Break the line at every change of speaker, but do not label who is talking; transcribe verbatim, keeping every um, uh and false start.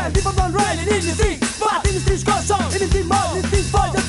Keep on running in the street, but in the streets goes on, anything more, anything for the